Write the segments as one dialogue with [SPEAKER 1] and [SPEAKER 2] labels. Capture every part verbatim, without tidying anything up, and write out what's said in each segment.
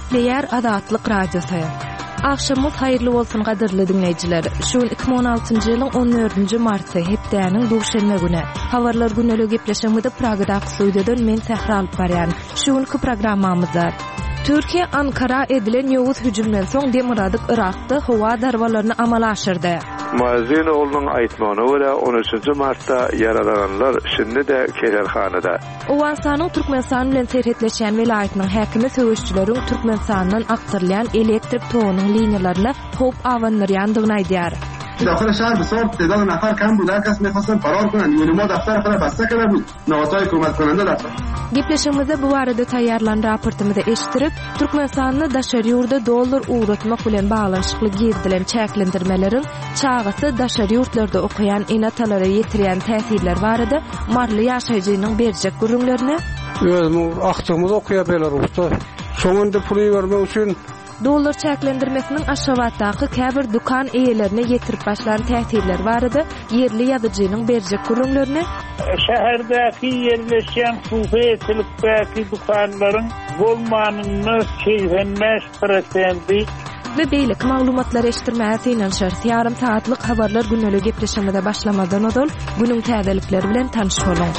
[SPEAKER 1] Gepleyer Adatlyk Radiosu. Akşamyz haýyrly bolsun gadyrly dinleýijiler. Şu iki bin on altyncy ýylyň on dördünji marty hepdäniň duşanma güni. Habarlar güneli gepleşmede Pragada studýadan men Sehra alyp barýan. Şu günki programmamyzda Türkiýe Ankara edilen ýowuz hüjümden soň Demiradyk Irakda howa darwalaryny amala aşyrdy.
[SPEAKER 2] Muazzin oğlunun aytmagyna görä on üçünji martda yaralananlar şimdi de Kelerhanada.
[SPEAKER 1] Owasanyň Türkmenistan bilen serhetleşen welaýatynyň häkimi söwüşçüleriň Türkmenistanyň aktyrlayan elektrik togynyň liniýalaryna hop awanlaryandygyny aýdýar.
[SPEAKER 3] داخل شهر بسیار تعداد نفر کم بود. هر کس می‌خواستن فرار کنن. یعنی ما دفتر خود بسته کرده بود. نهادهای کمک کننده دفتر.
[SPEAKER 1] Gepleşigimizde bu barada taýýarlan raportymyzda eşitirip, Türkmenistanyň daşary ýurda dollar uğratmak bilen baglanşykly girdilen çäklendirmeleriň çagasy daşary ýurtlarda okuyan enatalara ýetirýän täsirler barada marly ýaşaýjynyň berjek gürrüňlerini
[SPEAKER 4] özümiň akçymyz okuýa Belarusda. Şoňunda puly bermek üçin
[SPEAKER 1] dollar çäklendirmesiniň aşawatdaky käbir dukan eýelerine ýetirip başlanan täsirler barada yerli ýazyjynyň berjek gürrüňlerini
[SPEAKER 5] şäherdäki yerleşen hukuky dukanlaryň bolmanyny seksen beş prosenti
[SPEAKER 1] ve beýlik maglumatlar eşitirmäsi ýanşar ýarym saatlyk habarlar güneli gepleşmede başlamadan odol günüň täzelikleri bilen tanyş bolun.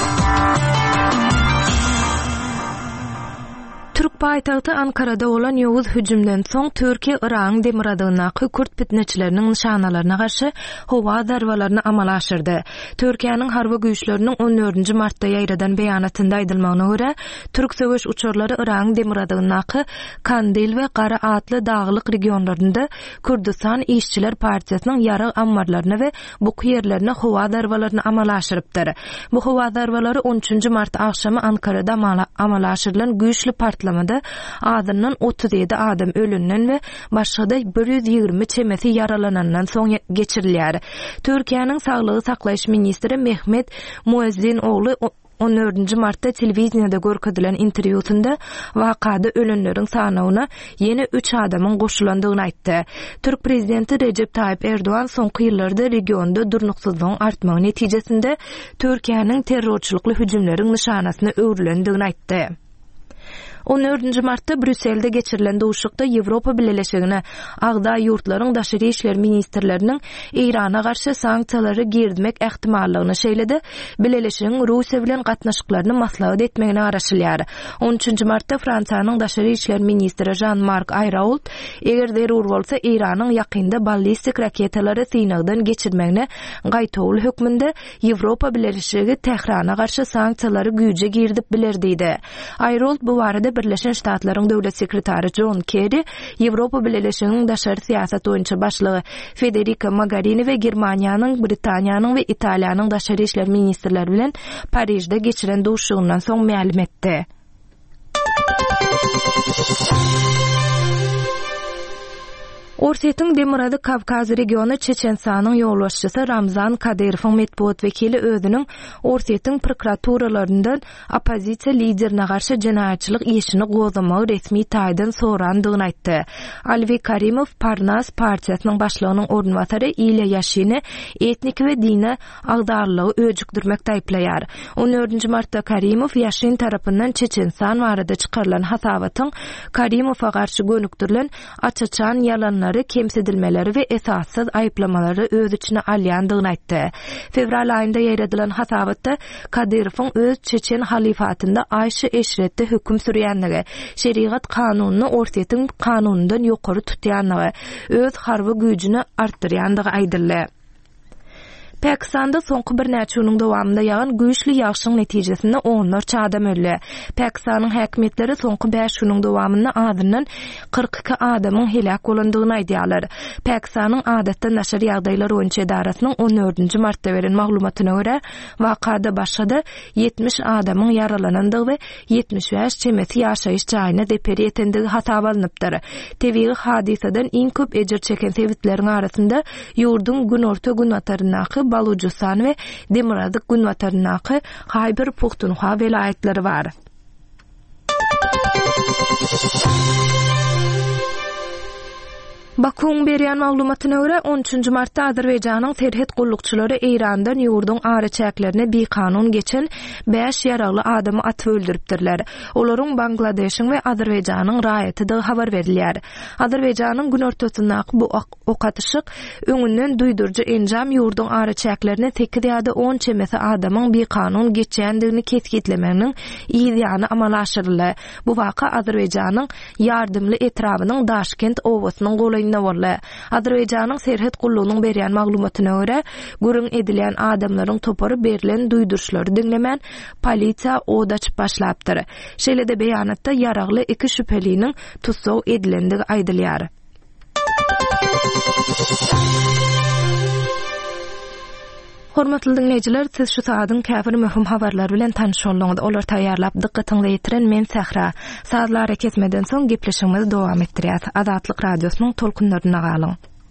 [SPEAKER 1] Türk paýtagty Ankarada bolan ýowuz hüjümden soň Türkiýe Iraň Demiradyna Kürt fitneçileriniň nişanalaryna garşy howa darwalaryny amala aşyrdy. Türkiýanyň harby güýçleriniň on dördünji martda ýaýradan beýanatynda aýdylmagyna görä, Türk söwüş uçurlary Iraň Demiradyna Kandil we Gara atly daglyk regionlarynda Kürdistan işçiler partiýasynyň ýarag ammarlaryna we buky ýerlerine howa darwalaryny amala aşyrypdyr. Bu howa darwalary on üçünji mart akşamy Ankarada amala aşyrylan güýçli partlamada adından otuz yedi adam ölünden we başga bir yüz ýygrimi çemesi yaralanandan soň geçirilýär. Türkiýanyň Saglygy saklaýyş ministri Mehmet Muezzin ogly on dördünji martda telewiziýada görkezdilen interwýusunda wakada ölenleriň sanawyna ýene üç adamyň goşulandygyny aýtdy. Türk prezidenti Recep Tayyip Erdoğan soňky ýyllarda regionda durnuksyzlygyň artmagy netijesinde Türkiýanyň terrorçylykly hüjümleriň nişanasyna öwrilendigini aýtdy. on dördünji martda Brüsselde geçirilen duşukda Ýewropa Birleşigine agda ýurtlaryň daşary işler ministrleriniň Irana garşy sanksiýalary girdmek ähtimallygyny şeýledi. Birleşigiň Russiýa bilen gatnaşyklaryny maslahat etmegine garaşylýar. on üçünji martda Fransiýanyň daşary işler ministri Jean-Marc Ayrault eger zerur bolsa Iranyň ýakynda ballistik raketalary synagdan geçirmegine gaýtawl hökmünde Ýewropa Birleşigi Tehrana garşy sanksiýalary güýje girdip bilerdi. Ayrault bu barada Birleşen Ştatlaryň döwlet sekretary John Kerry, Ýewropa Birleşiginiň daşary siýasat boýunça başlygy Federica Mogherini we Germaniýanyň, Britaniýanyň we Italiýanyň daşary işler ministrleri bilen Parijde geçiren duşugyndan soň ma'lum etdi. Orsetň Demirady Kavkaz regiony Çeçenistanyň ýolbaşçysy Ramzan Kadyrowyň medpuat wekili özüniň Orsetň prokuraturalарyndan opozisiýa liderine garşy jenaýatçylyk işini gozamagy resmi taýdan sorandygyny aýtdy. Alvi Karimow Parnas partiýasynyň başlygynyň ornwatary Ilya Yashyny etnik we dini agdarlygy öjükdirmekde aýplaýar. on dördünji martda Karimow Yashyn tarapyndan Çeçenistan barada çykarylan hasabatyň Karimow'a garşy gönükdirilen açaçan ýalanlary, kemsedilmeleri we esassız aýplamalary öz içine alýandygyny aýtdy. Fevral aýynda ýaýradylan hasabatda Kadyrowyň öz Çeçen halifatynda aýşy eşretde höküm sürýänligi, şeriat kanunyny Orsetň kanunundan ýokary tutýanlygy, öz harby güýjüni artdyrýandygy aýdyldy. Pakistanda soňky bir näçe ýylyň dowamında ýagan güýçli ýagşyň netijesinde onlarça adam öldi. Pakistanyň häkimetleri soňky beş ýylyň dowamında adından kırk iki adamyň helak bolandygyny aýdýarlar. Pakistanyň adatda naşar ýagdaýlar boýunça edarasynyň on dördünji martda beren maglumatyna görä, wakada başga yetmiş adamyň yaralanandygy we yetmiş beş çemesi ýaşaýyş jaýyna deperi etendigi hasaba alınıpdyr. Tebigi hadiseden iň köp ejir çeken sewitleriň arasynda ýurdun günorta gün atarynaky Baluchistan we Demiradyk Günwatarynaky Haýber Puxtunxwa welaýatlary bar. Bakuň berýän maglumatyna görä on üçünji martda Azerbaýjanyň terhet gullukçylary Eýrandan ýurdun ary çäklerini bikanun geçen beş ýaragly adamy atyp öldüripdirler. Olaryň Bangladeşiň we Azerbaýjanyň raýatyda habar berilýär. Azerbaýjanyň gün ortasyndaky bu ok atyşyk öňünden duýdurjy enjam ýurdun ary çäklerini sekiz ýa-da on çemesi adamyň bikanun geçendigini ketgitlemeginiň ýa-da amala aşyryldy. Bu waka Azerbaýjanyň ýardymly etrabynyň Daşkent owasynyň goly Azerbaýjanyň serhet gullugynyň berýän maglumatyna görä, gürüň edilen adamlaryň topary berilen duýdurşlary dinlemän polisiýa od açyp başlapdyr. Şeýle-de beýanatda ýaragly iki şüpheliniň tutsaw edilendigi aýdylýar. Hormatly dinleýijiler, siz şu saatyň käbir möhüm habarlar bilen tanışýanlygyňyz olar taýýarlap dikkatiňizi ýetiren men Sähra. Saatlar ketmeden soň gepleşigimizi dowam etdirýäs. Azatlyk radiosynyň tolkunlaryna galyň.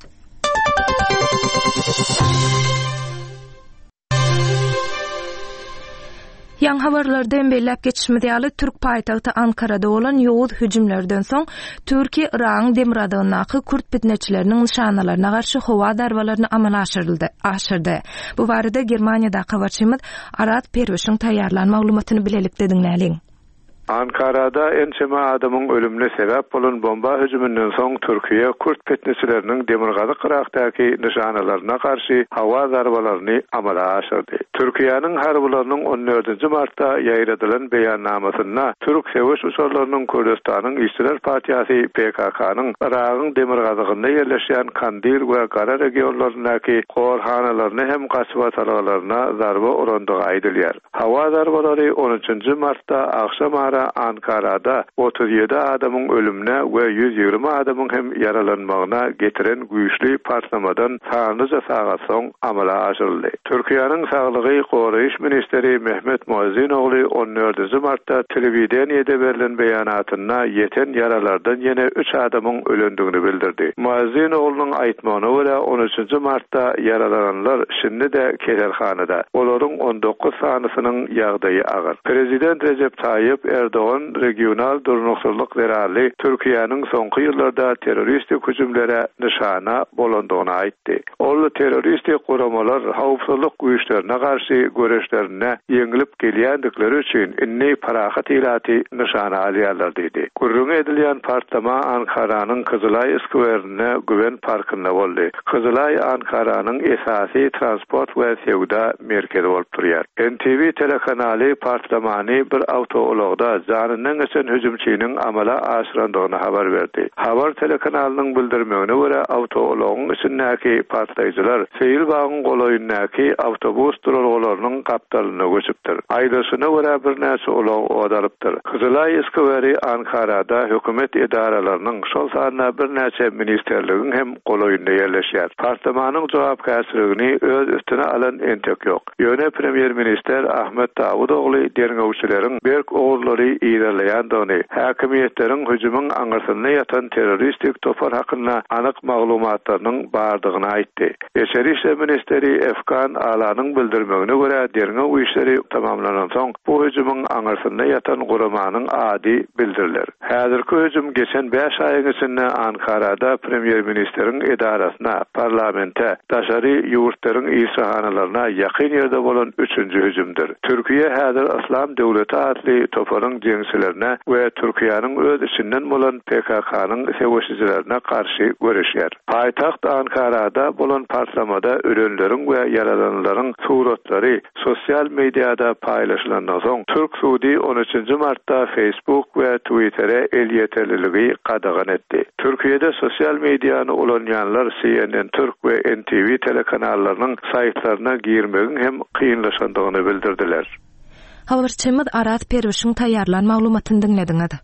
[SPEAKER 1] Ýan habarlardan bellep geçişmedi ýaly Türk paýtagty Ankarada bolan ýowuz hüjümlerden soň Türkiýe Iran demiradynaky Kürt bitneçileriniň nişanalaryna garşy howa darwalaryny amala aşyryldy. Aşyrdy. Bu barada Germaniýada habarçymyz Arat Perweşiň taýýarlan maglumatyny bilelikde dinläliň.
[SPEAKER 2] Ankara'da ençeme adamın ölümüne sebep bolan bomba hüjümünden soň Türkiýe Kürt petnesileriniň Demirgazy qıraqdaky nişanalarına karşı hawa zarbalaryny amala aşyrdy. Türkiýanyň harbularynyň on dördünji martda ýaýradylan beýannamasyna Türk sewiş uçurlarynyň Kürdistanyň işçiler partiýasy P K K-nyň Iragyň Demirgazygynda ýerleşýän Kandil we Gara regionlarynaky gorhanalaryny hem gaçyp atalalaryna zarba urandygy aýdylýar. Hawa zarbalary on üçünji martda akşam Ankara'da otuz ýedi adamyň ölümine we yüz ýigirme adamyň hem yaralanmagyna getiren güýçli partlamadan sanyja sagat soň amala aşyryldy. Türkiýanyň saglygy goraýyş ministeri Mehmet Muazzin ogly on dördünji martda telewiziýede berilen beýanatyna ýeten yaralardan ýene üç adamyň ölendigini bildirdi. Muazzin oglynyň aýtmagyna görä on üçünji martda yaralananlar şimdi de keselhanada. Olaryň on dokuz sanysynyň ýagdaýy agyr. Prezident Recep Tayyip Erdoğan regional durnukçuluk zerarly Türkiýanyň soňky ýyllarda terroristik hüjümlere nişana bolandygyny aýtdy. Ol terroristik guramalar hawpsuzlyk güýçlerine garşy göreşlerine ýeňilip gelýändikleri üçin inni parahat ilaty nişana alýarlar dedi. Gurrun edilýän partlama Ankara'nyň Kızılay skwerine güwen parkynda boldy. Kızılay Ankara'nyň esasy transport we sewda merkezi bolup durýar. N T V telekanaly partlamany bir awtoologda zanynyň üçin hüjümçiniň amala aşyrandygyny habar berdi. Habar telekanalynyň bildirmegine görä awtoologyň içindäki partlaýjylar Seýil bagyň golaýyndaky awtobus duralgalarynyň gapdalyna göçüpdir. Aýdaşyna görä bir näçe olog odalypdyr. Kızılay skveri Ankara'da hökümet edaralarynyň şol sanyna bir näçe ministerligiň hem golaýynda ýerleşýär. Partlamanyň jogapkärçiligini öz üstüne alan entek ýok. Ýöne premier minister Ahmet Davudogly derňewçileriň berk oğulları ilerleyen döni, hakimiyetleriň hüjümüň aňyrsyna ýatan terroristik topar hakkında anyk maglumatlarynyň bardygyny aýtdy. Eşeri işler ministeri Efkan Alanyň bildirmegine görä derňe işleri tamamlanan soň bu hüjümüň aňyrsyna ýatan guramanyň ady bildiriler. Häzirki hüjüm geçen beş aýyň içinde Ankara'da premier ministeriň edarasyna, parlamente, daşary ýurtlaryň işhanalaryna ýakyn ýerde bolan üçünji hüjümdir. Türkiýe häzir Islam döwleti adly toparyň jeňsilerine we Türkiýanyň öz içinden bolan P K K-nyň sewiçilerine karşı görüşýär. Paýtaxt Ankara'da bolan partlamada ölenleriň we yaralananlaryň suratlary sosial mediada paýlaşylandan soň Türk Suudi on üçünji martda Facebook we Twitter'e el ýeterliligi qadağan etdi. Türkiýede sosial mediany ulanýanlar C N N Türk we N T V telekanallarynyň saýtlaryna girmegiň hem kynlaşandygyny bildirdiler.
[SPEAKER 1] Habarçymyz Arat Perweşiň taýýarlan maglumatyny dinlediňiz.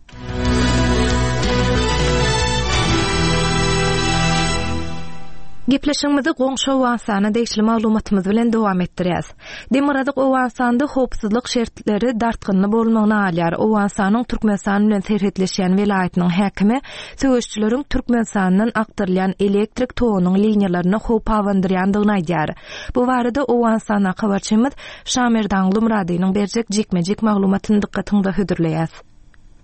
[SPEAKER 1] Gepleşigimizi goňşy owansany deýişli maglumatymyz bilen dowam etdirýäs. Demiradyk owansanda howpsuzlyk şertleri dartgyny bolmagyna alýar. Owansanyň Türkmenistan bilen serhetleşýän welaýatynyň häkimi söwüşçileriň Türkmenistanyň akdyrylýan elektrik togynyň liniýalaryna howp awandyrýandygyny aýdýar. Bu barada owansana habarçymyz Şamerdan Lumradynyň berjek jekmejek maglumatyny dikkatiňizde hödürleýäs.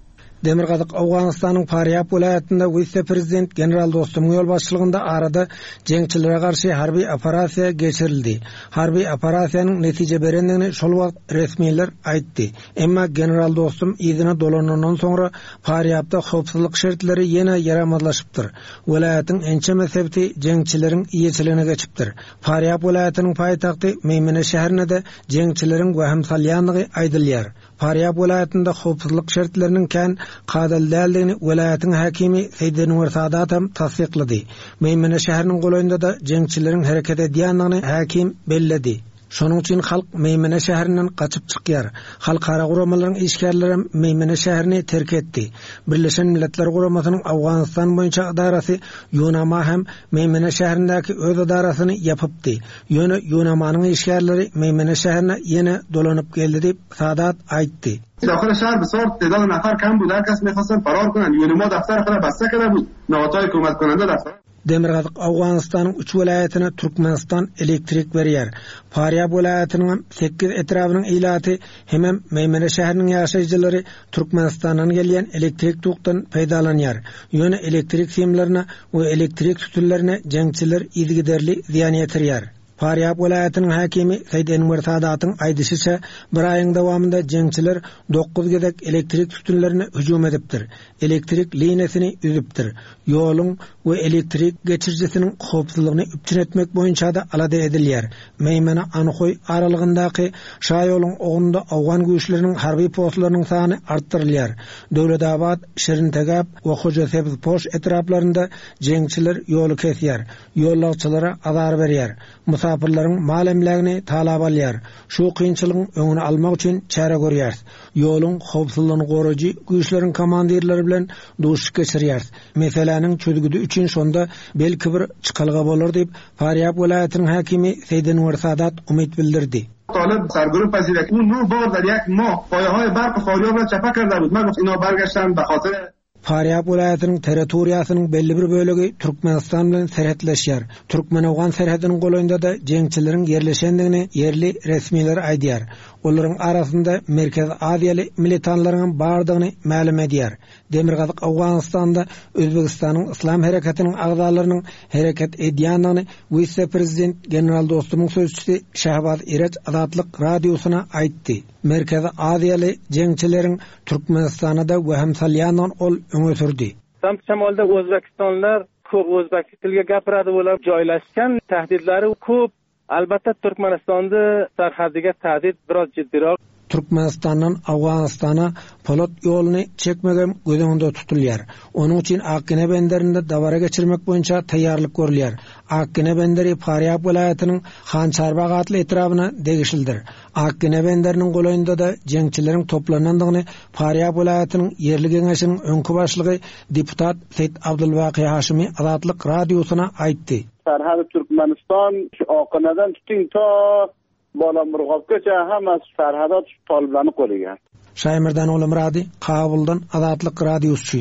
[SPEAKER 6] Demirgazyk Awganystanyň Faryab welaýatynda vice-prezident general Dostum ýol başçylygynda arada jeňçilere garşy harby operasiýa geçirildi. Harby operasiýanyň netije berendigini şol wagt resmiýetler aýtdy. Emma general Dostum ýygyna dolanandan soňra Faryabda howpsuzlyk şertleri ýene ýaramazlaşypdyr. Welaýatyň ençe mesebeti jeňçileriň iýeçiligine geçipdir. Faryab welaýatynyň paýtagty Meýmene şäherine de jeňçileriň wähem salýanlygy aýdylýar. Faryab welaýatynda howpsuzlyk şertleriniň kän qadal däldigini welaýatyň hakimi Seýdin Enwer Sadat hem tasdiqlady. Meýmene şäheriniň golaýynda da jeňçileriň hereket edýändigini hakim belledi. Şonuň üçin halk Meýmene şäherinden gaçyp çykýar. Halkara guramalaryň işgärleri Meýmene şäherini terk etdi. Birleşen Milletler Guramasynyň Awganystan boýunça idarasy Ýunama hem Meýmene şäherindäki öz idarasyny ýapypdy. Ýöne Ýunamanyň işgärleri Meýmene şäherine ýene dolanyp geldi diýip Sadat aýtdy.
[SPEAKER 3] داخل شهر بسیار تعداد نفر کم بود. هر کس می‌خواستن فرار کنن. یونما دفتر خود بسته کرده بود. نهادهای حکومت کننده دفتر
[SPEAKER 6] Demirgazyk Awganystanyň üç welaýatyna Türkmenistan elektrik berýär. Faryab welaýatynyň sekiz etrabynyň ilaty hemem Meýmene şäheriniň ýaşaýjylary Türkmenistandan gelýän elektrik tugdan peýdalanýar. Ýöne elektrik simlerine we elektrik tütüllerine jeňçiler ýygyderli ziýan ýetirýär. Faryab welaýatynyň hakimi Seýdin Enwer Sadatyň aýdysýça bir aýyň dowamında jeňçiler dokuz gedek elektrik tütünlerine hüjum edipdir. Elektrik liniýasini üzüpdir. Ýoluň we elektrik geçirjisiniň howpsuzlygyny üpçün etmek boýunça da alada edilýär. Meýmene Anykoy aralygyndaky şa ýoluň ogunda awgan güýçleriniň harby postlarynyň sany artdyrylýar. Döwletabad, Şirintegap we Hojasebz poş etraplarynda jeňçiler ýolu kesýär. Ýolagçylara azar berýär. Musafirlaryň mal emlegini talap alýar. Şu kynçylygyň öňüni almak üçin çäre görýär. Ýoluň howpsuzlygyny goragy güýçleriň komandirleri bilen duşuş geçirýär. Meselanyň çözgüdi üçin şonda belki bir çykalga bolar diýip Faryab welaýatynyň hakimi Seýdin Enwer Sadat umyt bildirdi.
[SPEAKER 3] طالب سرگروه پذیرک اون نو بار در یک ماه پایه‌های برق فاریاب را چپه کرده بود. من اینا برگشتن به خاطر
[SPEAKER 6] Faryab welaýatynyň territoriýasynyň belli bir bölegi Türkmenistan bilen serhetleşýär. Türkmen-Awgan serhediniň golaýynda da jeňçileriň yerleşendigini yerli resmiýetler aýdýar. Olaryň arasynda Merkez Aziýaly militanlaryň bardygyny ma'lum edýär. Demirgazyk Awganystanda Özbegistanyň Islam hereketiniň agzalarynyň hereket edýändigini vice-prezident general Dostumyň sözçüsi Şahbaz Iraç Azatlyk radiosyna aýtdy. Merkez Aziýaly jeňçileriň Türkmenistana da wähem salýandan ol öňe sürdi.
[SPEAKER 7] Tam şamolda Özbegistonlar köp özbek tilge gapiradi bolap joylashgan, tahdidlari köp. Albatta Türkmenistonda sarhadiga tahdid biroz jiddiroq.
[SPEAKER 6] Türkmenistandan Awganystana polat ýoluny çekmegem gözüňde tutulýar. Onuň üçin Akkene benderinde dawara geçirmek boýunça taýýarlyk görülýär. Akkene benderi Faryab welaýatynyň Hançarbag atly etrabyna degişildir. Akkene benderiniň golaýynda da jeňçileriň toplanandygyny Faryab welaýatynyň yerli geňeşiniň öňkü başlygy deputat Seýd Abdulbaky Haşimi Azatlyk radiosyna aýtdy.
[SPEAKER 5] Sarhad Türkmenistan şu Akkene'den tuting ta Balamurgapgacha hammasi sarhadat toliblarni qo'liga.
[SPEAKER 6] Şaymirdan oğlum Radi, Kabuldan Azatlyk radiosu.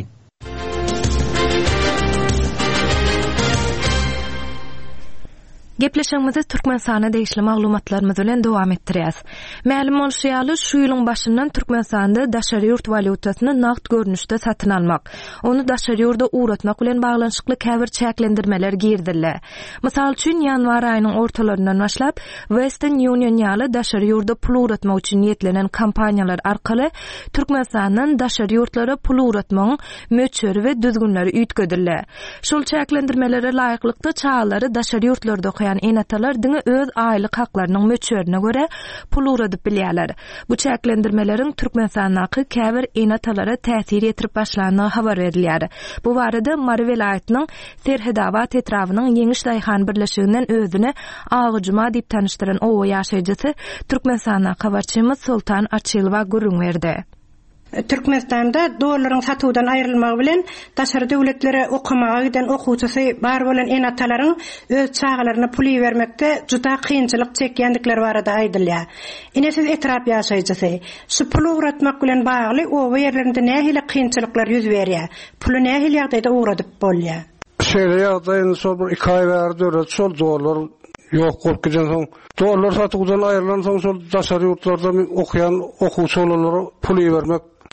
[SPEAKER 1] Gepleşigimizi Türkmenistana degişli maglumatlarymyz bilen dowam etdirýäs. Ma'lum bolýaly şu ýylyň başyndan Türkmenistanda daşary ýurt valyutasyny naqd görnüşde satyn almak, onu daşary ýurda uğratmak bilen baglanşykly käbir çäklendirmeler girdiler. Mysal üçin ýanwar aýynyň ortalaryndan başlap Western Union ýaly daşary ýurda pul uğratmak üçin niýetlenen kampaniýalar arkaly Türkmenistanyň daşary ýurtlary pul uğratmagyň möçeri we düzgünleri üýtgediler. Şol çäklendirmelere laýyklykda çağalary daşary ýurtlarda enatalar diňe öz aýlyk haklarynyň möçerine göre pul uradyp bilýärler. Bu çäklendirmeleriň Türkmenistanaky käbir enatalara täsir etdirip başlandygy habar berilýär. Bu barada Mary welaýatynyň Serhedabad etrawynyň Ýeňiş Daýhan birleşiginden özüni Agyjyma diýip tanışdyran owa ýaşaýjysy Türkmenistana habarçymyz Sultan Açylwa gurrun berdi.
[SPEAKER 8] Türkmenistanda dollaryň satuwdan aýrylmagy bilen daşary döwletlere okumaga giden okuwçysy bar bolan enatalaryň öz çağalaryna pul bermekde juda kynçylyk çekýändikleri barada aýdylýar. Ine siz etrap ýaşaýjysy, şu pul uğratmak bilen bagly o ýerlerinde nähili kynçylyklar ýüz berýär. Pulu nähili ýagdaýda uğradyp bolýar.
[SPEAKER 4] Şeýle ýagdaýyny sol bir iki aý berdi, sol dollar ýok bolup giden soň dollar satuwdan aýrylan soň sol daşary ýurtlarda okuyan okuwçy olanlara pul bermek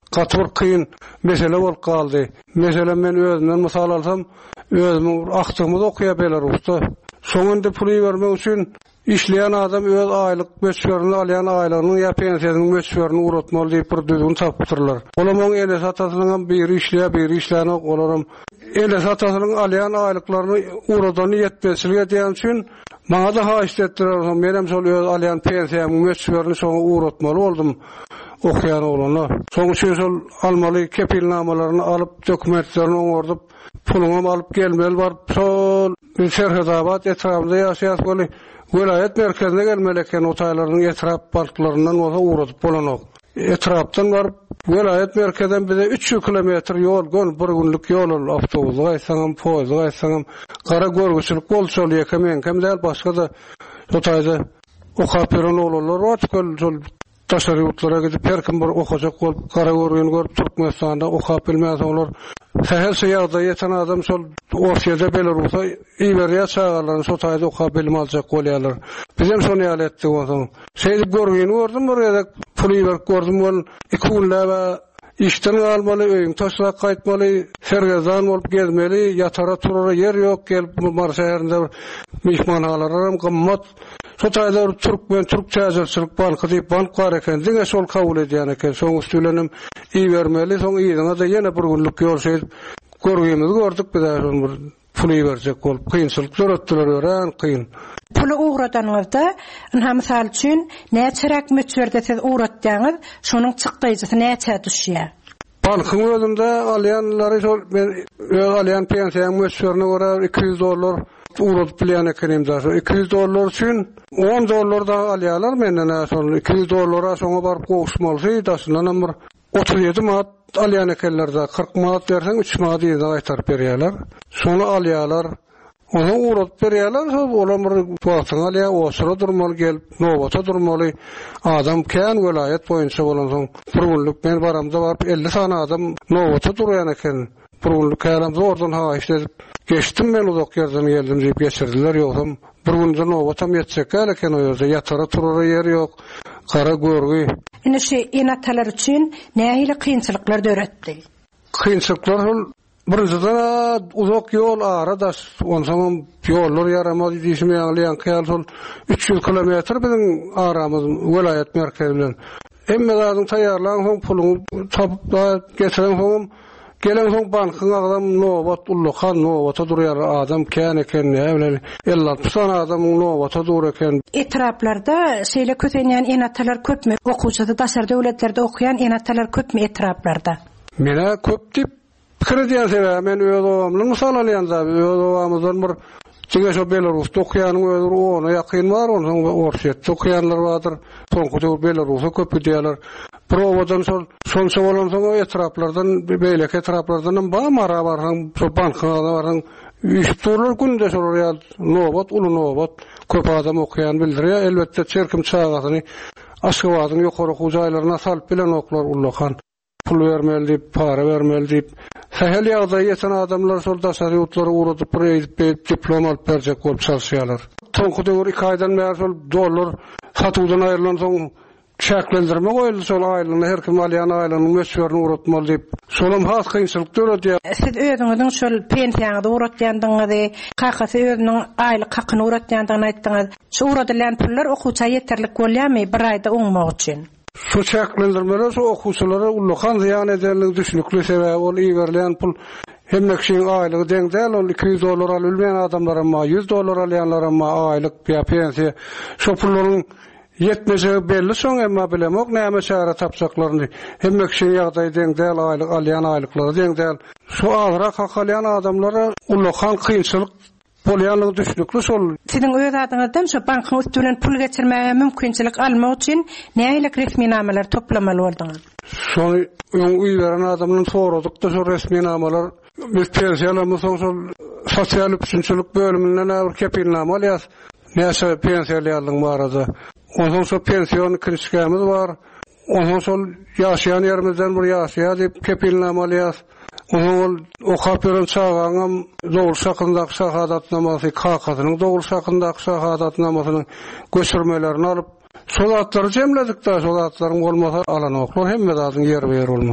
[SPEAKER 4] gatyr kıyın mesele bolup galdy. Mesela men özümden mysal alsam, özümün aktygymyzy okuýa beler usta. Soňunda puly bermek üçin işleyen adam öz aylık möçberini alyan aylygyny ya pensiýasynyň möçberini uratmaly diýip bir düzgün tapdyrlar. Olamyň ele satasynyň biri işleýär, biri işläni olaram. Ele satasynyň alyan aylyklaryny uradany ýetmeslige diýen üçin maňa da haýyş etdiler. Menem şol öz alyan pensiýamyň möçberini şoňa uratmaly boldum. Okuyan olana. Soň şu şol almaly kepilnamalaryny alyp dokumentlerini oňardyp puluny alyp gelmeli bar. Şol Şerhadabat etrafynda ýaşaýan boly vilayet merkezine gelmeli eken otaylarynyň etraf balklaryndan bolsa uğradyp bolanok. Etrafdan bar vilayet merkezden bize üç kilometr yol gol bir günlük yol ol awtobusga gaýsaňam poýzga gaýsaňam gara görgüçilik bolşol ýekemen hem däl başga da otayda okaperon olanlar var şol taşary ýurtlara gidip her kim bir okajak bolup gara görgeni görüp Türkmenistanda okap bilmez olar. Her ýagda ýeten adam şol Orsiýada Belarus'a iýberýär çağalaryny şo taýda okap bilmezjek bolýarlar. Bizem şonu ýaly etdik oňa. Şeýdip görgeni gördüm bir ýerde pul ýerip gördüm bol iki günlä işden almaly, öýüň taşlap gaýtmaly, sergezan bolup gezmeli, ýatara turara yer ýok, gelip Mar şäherinde mehmanhanalar hem gymmat. Şo taýda Türkmen Türkçäçilik banky diýip bank bar eken, diňe şol kabul edýän eken. Soň üstülenim iýbermeli, soň iýdiňe da ýene bir günlük ýol şeýdip görgemizi gördük bizler bir pul berjek bolup kynçylyk göretdiler ören kyn.
[SPEAKER 8] Pulu uğradanňyzda, ha mysal üçin näçerek möçberde siz uğratýaňyz, şonuň çykdyjysy näçe düşýär?
[SPEAKER 4] Bankyň özünde alýanlary şol men alýan pensiýaň möçberini görä iki yüz dollar uğradyp bilýän ekenim da. iki yüz dollar üçin on dollar da alýarlar menden şol iki yüz dollara şoňa baryp gowuşmaly daşyndan bir otuz ýedi manat alýan ekenler, kırk manat berseň üç manat ýa-da gaýtaryp berýärler. Şonu alýarlar. Onu uğradyp berýärler, olar bir wagtyň alýa, osura durmaly gelip, nowata durmaly. Adam kän vilayet boýunça bolan soň bir günlük men baramda baryp elli sana adam nowata durýan eken. Bir günlük käramda ordan haýyş edip geçdim men uzak ýerden geldim diýip geçirdiler. Ýoksam bir günde nowatam ýetsek eken o ýerde ýatara turara ýer ýok. Kara görgü.
[SPEAKER 8] Ine şu enatalar üçün nähili kynçylyklar döretdi?
[SPEAKER 4] Kynçylyklar ol birinjiden uzak yol arada onsoň ýollar yaramaz diýişim ýaly ýan sol üç yüz kilometr biziň aramyz vilayet merkezi bilen. Emme zadyň taýýarlanan soň puluny tapyp getiren soň gelen soň bankyň adam nowat ullakan nowata durýar adam kän eken näme elli altmış adam nowata dur eken.
[SPEAKER 8] Etraplarda şeýle kötenýän enatalar köpmi? Okuwçyda daşary döwletlerde okuyan enatalar köpmi etraplarda?
[SPEAKER 4] Mene köp diýip pikir edýär. Men öz owamyň mysal alýanda öz owamyzdan bir Çünkü şu Belarus'ta okuyanın ödür ona yakın var, onun Orsiýetde okuyanlar vardır. Soňky Belarus'a köp diýerler. Prowadan şol şonça bolan soň etraplardan beýlek etraplardan ba mara barhan, şo bankalarda barhan. Üstürler günde şol ýa nowat, ulu nowat köp adam okuyan bildirýär. Elbetde çerkim çağatyny Aşgabatyň ýokary hujaýlaryna salyp bilen oklar ullakan. Pul vermeli diýip, para vermeli diýip. Sahel ýagda ýeten adamlar şol daşary ýurtlara uğradyp bir diplom alyp berjek bolup çalışýarlar. Soňky döwür iki aýdan bäri şol dollar satywdan aýrylan soň şäklendirme goýuldy şol aýlygyny her kim alýan aýlygyny möçberini uğratmaly diýip. Şolam has kynçylyk döredýär.
[SPEAKER 8] Siz özüňiziň şol pensiýaňyzy uğratýandyňyzy, kakasy özüniň aýlyk hakyny uğratýandygyny aýtdyňyz. Şu uğradylan pullar okuwça ýeterlik bolýarmy bir aýda oňmak üçin?
[SPEAKER 4] Şu çäklendirmeler şu okuwçylara ullakan ziýan edenligi düşnükli sebäbi ol iýberlen pul hemmek şeýin aýlygy deň däl ol iki yüz dollar alyp bilmeýän adamlara ma yüz dollar alýanlara ma aýlyk pensiýa şu pullaryň yetmejegi belli soň emma bilemok näme çara tapsaklaryny hemmek şeýin ýagdaý deň däl aýlyk alýan aýlyklary deň däl şu agyra hakalýan adamlara ullakan kynçylyk bolýanlygy düşnükli şol.
[SPEAKER 8] Siziň öz adyňyzdan şu bankyň üstünden pul geçirmäge mümkinçilik almak üçin näme resminameler toplamaly boldyňyz?
[SPEAKER 4] Şonu öňe beren adamdan soradyk da şu resminamalar biz pensiýalarymyz şol sosial üçinçilik bölüminden bir kepilnama alýas. Näçe pensiýalyň barada. Onuň şu pensiýon kirişkämiz bar. Onuň şol ýaşaýan ýerimizden bir ýaşaýa diýip kepilnama alýas. Onuň okap beren çağaňam dogry şakyndaky şahadatnamasy, kakasynyň dogry şakyndaky şahadatnamasynyň göçürmelerini alyp şol atlary jemledik da şol atlaryň bolmasa alan oklar hemme zadyň ýeri ber bolmaz.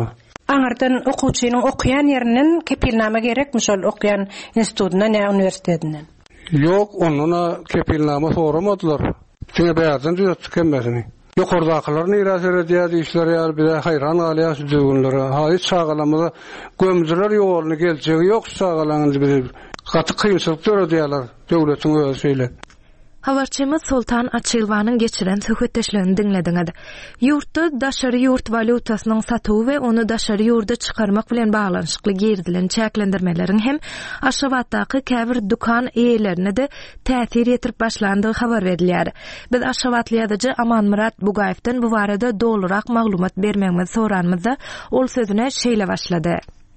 [SPEAKER 8] Aňardan okuwçynyň okuyan ýerinden kepilnama gerekmi şol okuyan institutuna ne üniversitetinden?
[SPEAKER 4] Yok, onuna kepilnama soramadylar. Şeňe bäzän düzeltdik hemmesini. Ýokardakylar niras edýär işler ýaly bir hayran alýas düýünleri. Ha hiç sagalamada gömdüler ýoluny geljegi ýok sagalandy bir. Gaty kynçylyk görýärler döwletiň öz şeýle.
[SPEAKER 1] Habarçymyz Sultan Açylwanyň geçiren söhbetdeşlerini dinlediňiz. Ýurtda daşary ýurt valutasynyň satuwy we onu daşary ýurda çykarmak bilen baglanyşykly girdilen çäklendirmeleriň hem Aşgabatdaky käbir dukan eýlerine de täsir ýetirip başlandygy habar berilýär. Biz Aşgabatly ýazyjy Amanmurat Bugaýewden bu barada dolurak maglumat bermegimizi soranmyzda ol sözüne şeýle başlady.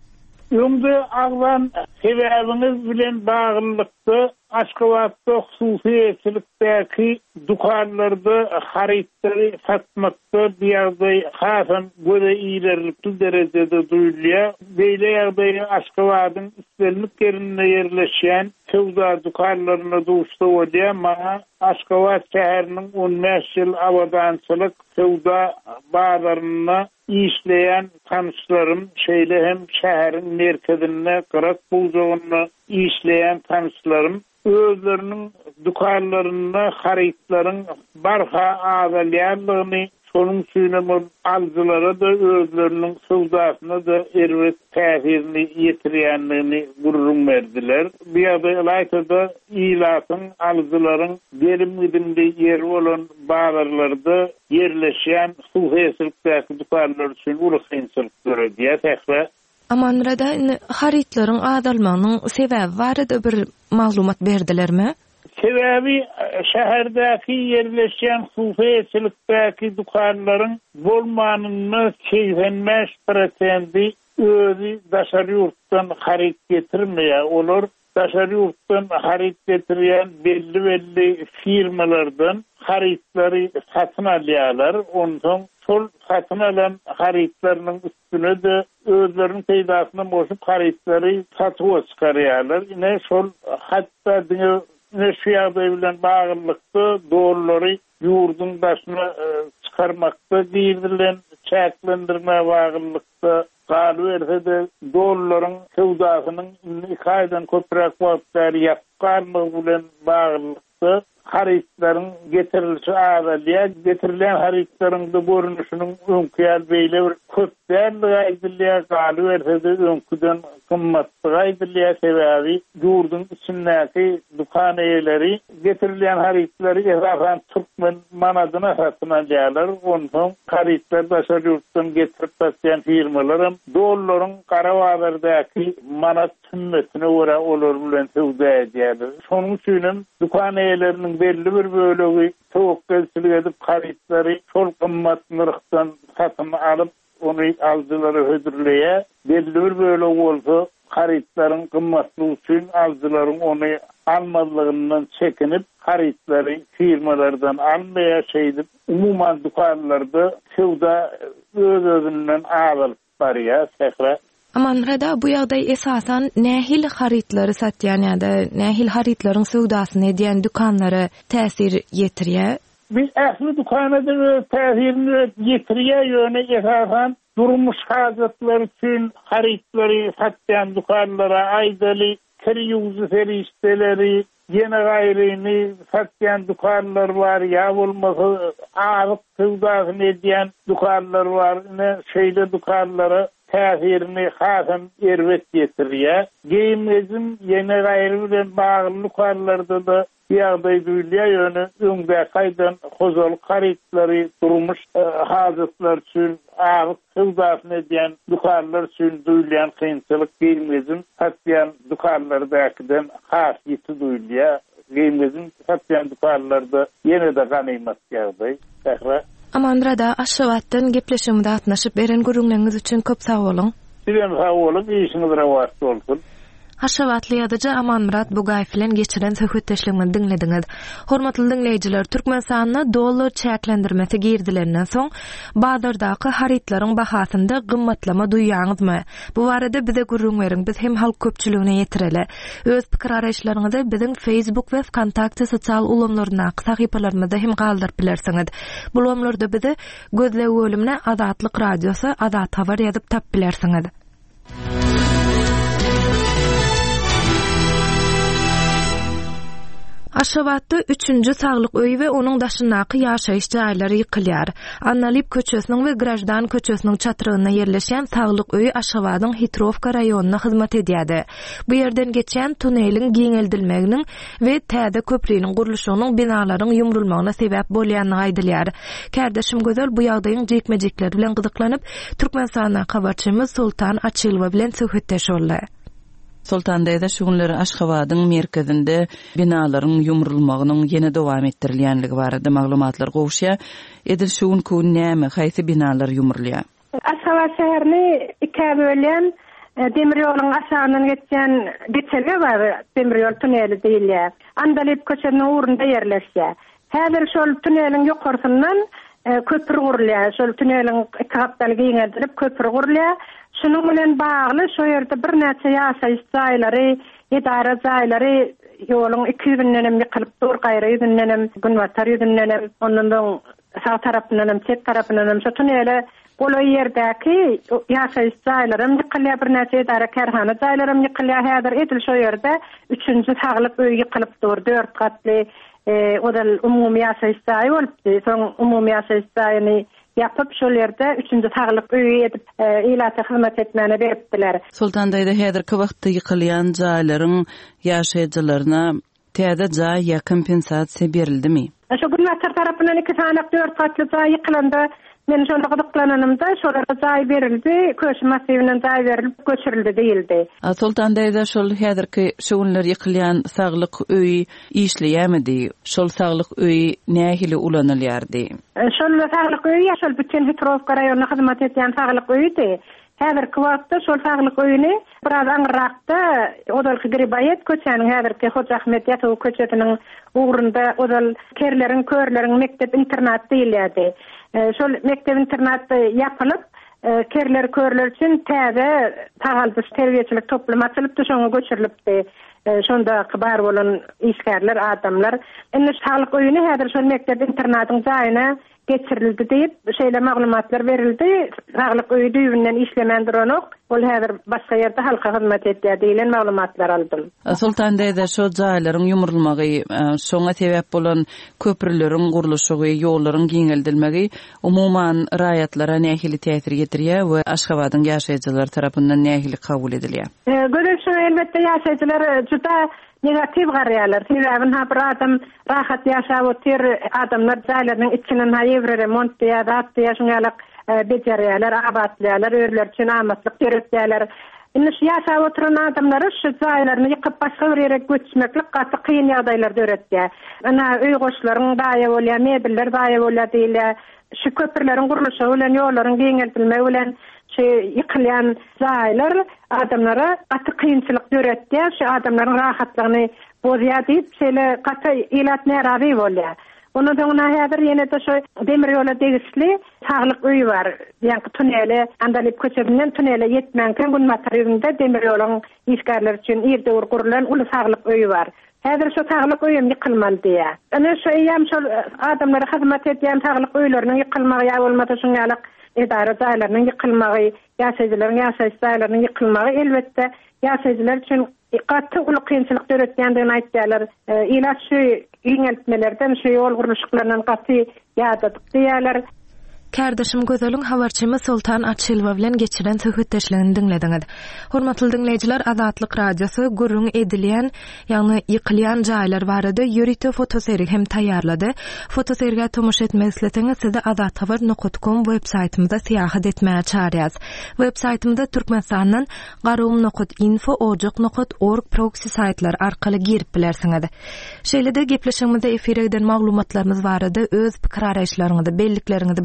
[SPEAKER 9] Ýöňde aglan sebäbiniz bilen baglanykdy. Aşgabatda hususiýetlikdäki dukanlarda haritleri satmakda bir ýagdaý hasam göze ilerlikli derejede duýulýar. Beýle ýagdaýda Aşgabatyň üstelnik yerine ýerleşýän sowda dukanlaryna duşda bolýar. Maňa Aşgabat şäheriniň on beş ýyl awadançylyk sowda bazarynda işleyen tanışlarım şeýle hem şäherin merkezine gyrak buzagyna işleyen tanışlarım özlerinin dukanlarına haritlaryň barha azalýarlygyny şonuň üçin alyjylara da özleriniň sowdasyna da erwet täsirini ýetirýänligini gurrun berdiler. Bu ýagdaýda ilatyň alyjylaryň gelim gidimde ýeri bolan bazarlarda ýerleşýän hususiýetlikdäki dukanlar üçin uly kynçylyk görýär.
[SPEAKER 1] Amanrada haritlaryň azalmagynyň sebäbi barada bir maglumat berdilermi?
[SPEAKER 9] Sebebi şäherdäki ýerleşýän hususiýetlikdäki dukanlaryň bolmanyny seksen beş prosenti özü daşary ýurtdan harit getirmeýär. Olar daşary ýurtdan harit getirýän belli belli firmalardan haritlary satyn alýarlar. Ondan şol satyn alan haritlarynyň üstüne de özleriniň peýdasyna boşup haritlary satyp çykarýarlar. Ine şol hatda ne şu ýagdaý bilen baglykdy dolary ýurdun başyna çykarmakda diýdilen çäklendirme baglykdy galy berse dollaryň sowdasynyň iki aýdan köpräk wagtlar ýapgarlygy bilen baglykdy. Haritlaryň getirilişi azalýar, getirilen haritlaryň da görünüşiniň öňküýär beýle bir köpdänligi aýdylýar, galy berse öňküden gymmatly aýdylýar. Sebäbi ýurdun içindäki dukan eýleri getirilen haritlary esasan türkmen manadyna satyn alýarlar. Ondan haritlar daşary ýurtdan getirip satýan firmalar dollaryň gara bazardaky manat kymmetine görä olar bilen sowda edýärler. Şonuň üçin dukan eýleriniň belli bir bölegi tawakkalçylyk edip haritleri şol gymmat nyrkdan satyn alyp onu alyjylara hödürleýär. Belli bir bölegi bolsa haritlaryň gymmatlygy üçin alyjylaryň onu almadygyndan çekinip haritleri firmalardan almaýar şeýdip umumyň dukanlarda sowda öz-özünden alyp barýar. Sähra
[SPEAKER 1] Amanrada bu ýagdaý esasan nähil haritlary satýan ýa-da nähil haritlaryň sowdasyny edýän dukanlara täsir ýetirýär?
[SPEAKER 9] Biz ähli dukanada täsirini ýetirýär ýöne esasan durmuş hajatlary üçin haritlary satýan dukanlara aýdaly kiriýüzü ferişdeleri ýene gaýryny satýan dukanlar bar, ýa bolmasa agyp sowdasyny edýän dukanlar bar. Ne şeýle dukanlara täsirini hasam erwet ýetirýär. Geyimizin ýene gaýry bilen bagly dukanlarda da ýagdaý duýulýar ýöne öňde gaýdan hozal haritlary durmuş hajatlar üçin agyp sowdasyny edýän dukanlar üçin duýulýan kynçylyk geyimizin satýan dukanlardakydan has ýeti duýulýar. Geyimizin satýan dukanlarda ýene de ganymat ýagdaý. Sähra
[SPEAKER 1] Amanrada Aşgabatdan gepleşimde atnaşyp beren gurulmagyňyz üçin köp sag bolun.
[SPEAKER 9] Sizem sag bolun, işiniz rawat bolsun.
[SPEAKER 1] Haşawatly ýazyjy Amanmurat Bugaýew bilen geçiren söhbetdeşligimizi dinlediňiz. Hormatly dinleýijiler, Türkmenistanyna dollar çäklendirmesi girdilerinden soň bazardaky haritlaryň bahasynda gymmatlama duýýaňyzmy? Bu barada bize gurrun beriň, biz hem halk köpçüligine ýetireli. Öz pikir araýşlaryňyzy biziň Facebook we Kontakty sosial ulamlaryna, sahypalarymyzda hem galdyryp bilersiňiz. Bu ulamlarda bizi gözlegi bölümine Azatlyk radiosu, Azat habar ýazyp tap bilersiňiz. Aşgabatda üçüncü saglyk öýi we onuň daşyndaky ýaşaýyş jaýlary ýykylýar. Annalip köçesiniň we Grajdan köçesiniň çatyryna ýerleşen saglyk öýi Aşgabatyň Hitrovka raýonuna hyzmat edýärdi. Bu ýerden geçen tuneliň giňeldilmeginiň we täze köprüniň gurulşynyň binalaryň ýumrulmagyna sebäp bolýanyny aýdylýar. Kärdeşim gözel bu ýagdaýyň jekmejekleri bilen gyzyklanyp Türkmenistana habarçymyz Sultan Açylowa bilen söhbetdeş boldy.
[SPEAKER 10] Sultandaýda şu günleri Aşgabatyň merkezinde binalaryň ýumrulmagynyň ýene dowam etdirilýänligi barada maglumatlar gowşýa. Edil şu gün kun näme, haýsy binalar ýumrulýar?
[SPEAKER 8] Aşgabat şäherini iki bölýän demir ýoluň aşagyndan geçen geçelge bar, demir ýol tuneli diýilýär. Andalip köçeniň ugrunda ýerleşýär. Häzir şol tuneliň ýokarysyndan köprü gurulýar. Şol tuneliň iki gapdaly giňeldirip köprü gurulýar. Şunun bilen bagly şu ýerde bir näçe ýaşaýyş jaýlary, edara jaýlary ýoluň iki ýüzünden ýykylyp dur, gaýry ýüzünden günwatar ýüzünden, onundan sağ tarapyndan, çet tarapyndan şu tunele bolu ýerdäki ýaşaýyş jaýlary ýykylýar, bir näçe edara kerhana jaýlary ýykylýar. Häzir edil şu ýerde üçüncü saglyk öý ýykylyp dur, dört gatly odal umumy ýaşaýyş jaýy bolupdy. Soň umumy ýaşaýyş jaýyny yapıp şol ýerde üçüncü saglyk öýi edip ilata hyzmat etmäne beripdiler.
[SPEAKER 10] Sultandaýda häzirki wagtda ýykylýan jaýlaryň ýaşaýjylaryna täze jaý ýa kompensasiýa berildimi?
[SPEAKER 8] Şu günwatar tarapyndan iki sanak dört gatly jaý ýykylanda men şonda gyzyklananymda şolara jaý berildi, köşe masywynyň jaý berilip göçürildi diýildi.
[SPEAKER 10] Sultandaýda şol häzirki şu günler ýykylýan saglyk öýi işleýärmidi? Şol saglyk öýi nähili ulanylýardy?
[SPEAKER 8] Şol saglyk öýi şol bütün Hitrovka raýonuna hyzmat etýän saglyk öýdi. Häzirki wagtda şol saglyk öýüni biraz aňyrakda odalky Gribayet köçeniň häzirki Hoca Ahmet ýatyw köçetiniň ugrunda odal kerleriň, körleriň mektep internat diýilýärdi. Şol mektep internaty ýapylyp, kerler körler üçin täze tagaldyş terbiýeçilik toplamy açylypdy, şoňa göçürilipdi. Şonda bar bolan işgärler, adamlar. Indi saglyk öýüni häzir şol mektep internatyň jaýyna geçirildi diýip şeýle maglumatlar berildi. Saglyk öýü düýünden işlemendir onok. Ol häzir başga ýerde halka hyzmat etýär diýilen maglumatlar aldym.
[SPEAKER 10] Sultandaýda şu jaýlaryň ýumrulmagy, şoňa sebäp bolan köprüleriň gurulşy, ýollaryň giňeldilmegi umumyň raýatlara nähili täsir getirýär we Aşgabatyň ýaşaýjylary tarapyndan nähili kabul edilýär.
[SPEAKER 8] Görüşü elbetde ýaşaýjylar juda negativ garýarlar. Sebäbi ha bir adam rahat ýaşap otyr, adamlar jaýlaryň içinden haýyr remont ýa-da ýaşaýalyk bejerýärler, abatlaýarlar, örler üçin amatlyk berýärler. Indi şu ýaşap oturan adamlar şu jaýlaryny ýykyp başga bir ýere göçmeklik gaty kyn ýagdaýlarda öretýär. Ana öý goşlaryň daýa bolýar, mebiller daýa bolýar diýilýär. Şu köprüleriň gurulşy bilen, ýollaryň giňeltilmegi bilen şu ýykylýan jaýlar adamlara gaty kynçylyk öretýär. Şu adamlaryň rahatlygyny bozýar diýip şeýle gaty ilat närabi bolýar. Onu da ona häzir ýene de şu demir ýola degisli saglyk öýi bar. Ýa-ni tuneli Andalip köçesinden tunele ýetmänken günwatar ýerinde demir ýolyň işgärler üçin ýerde gurulan uly saglyk öýi bar. Häzir şu saglyk öýüm ýykylmaly diýär. Ana şu ýam şu adamlara hyzmat etýän saglyk öýleriniň ýykylmagy ýa bolmasa şuňalyk edara jaýlarynyň ýykylmagy, ýaşaýjylaryň ýaşaýyş jaýlarynyň ýykylmagy elbetde ýaşaýjylar üçin gaty uly kynçylyk öretýändigini aýtdylar. Ila şu ýeňeltmelerden, şu ýol gurulşyklarynyň gaty ýadadyk diýerler.
[SPEAKER 1] Kärdeşim gözeliň habarçymyz Sultan Açylowa bilen geçiren söhbetdeşligini dinlediňiz. Hormatly dinleýijiler, Azatlyk radiosu gurrun edilýän, ýagny ýykylýan jaýlar barada ýörite fotoserik hem taýýarlady. Fotoserige tomuş etmek isleseňiz sizi azathabar nokta com web saytymyzda syýahat etmäge çağırýas. Web saytymyzda Türkmenistanyň garum nokta info ojak nokta org proxy saytlar arkaly girip bilersiňiz. Şeýle-de gepleşigimizde efire giden maglumatlarymyz barada öz pikir araýşlaryňyzy, bellikleriňizi biziň bilen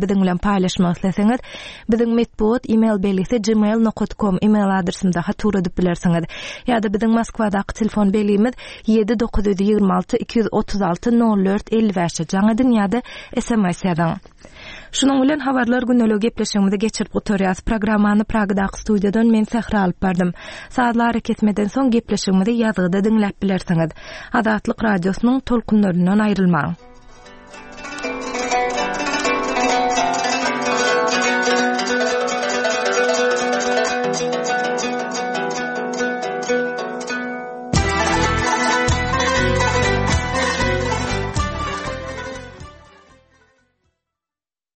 [SPEAKER 1] paylaşmak isteseňiz, biziň metbuat e-mail belisi gmail nokta com e-mail adresimizde hatur edip bilersiňiz. Ýa-da biziň Moskwadaky telefon belimiz yedi dokuz yirmi alty iki yüz otuz alty nol dört elli beş jaňadan ýa-da S M S ýazan. Şunun bilen habarlar güneligi gepleşigimizi geçirip oturýas. Programmany Pragdaky studiýadan men Sehra alyp bardım. Saatlar kesmeden soň gepleşigimizi ýazgyda dinläp bilersiňiz. Adatlyk radiosynyň tolkunlaryndan aýrylmaň.